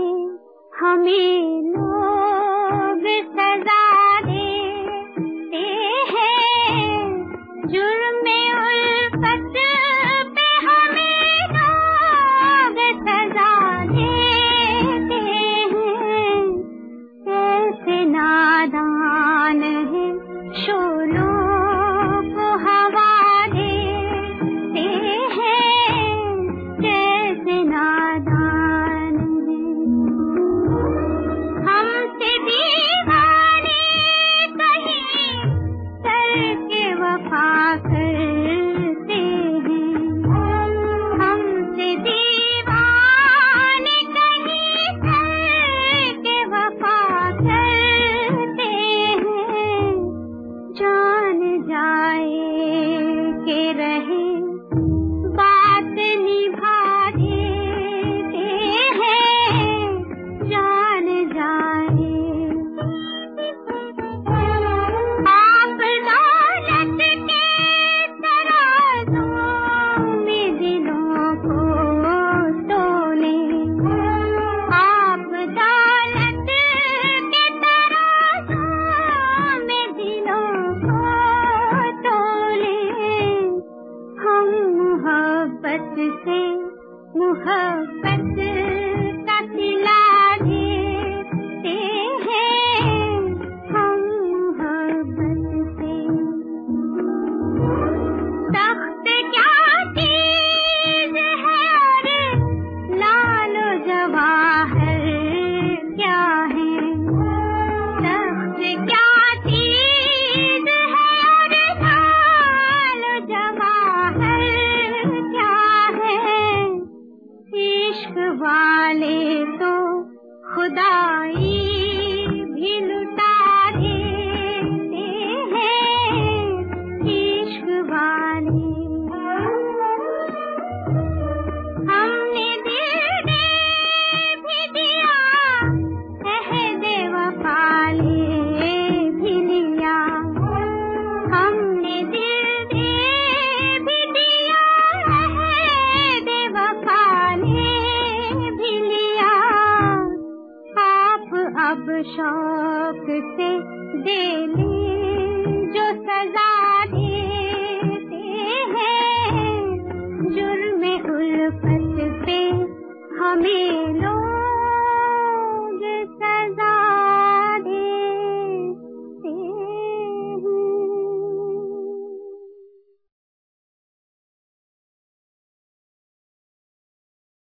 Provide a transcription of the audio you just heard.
हमें लोग सजा देते हैं, जुर्म उल्फत पे हमें लोग सजा देते हैं। कैसे नादान है शोलों को हवा देते हैं, कैसे नादान है। हमसे दीवाने कहीं सर के वफा करते हैं, हमसे दीवाने कहीं सर के वफा करते हैं। जान जाए के रहे बात निभा देते हैं, जान जाए। आप दौलत के तराजों में दिलों को तोले, आप दौलत के तराजों में दिलों को तोले। हम मोहब्बत से मोहब्बत का सिला देते हैं, हम मोहब्बत से। तख्त क्या चीज है और लालो जवाहर क्या है, तख्त क्या चीज है और लालो जवाहर क्या है। इश्क वाले तो खुदाई भी लुटा देते हैं, इश्क वाले। हमने दिल दे भी दिया, अहद वफा ले भी लिया, हमने दिल दे भी दिया, अहद वफा ले भी लिया। आप अब शौक से दे लें जो सजा देते हैं, जुर्म उल्फत पे हमें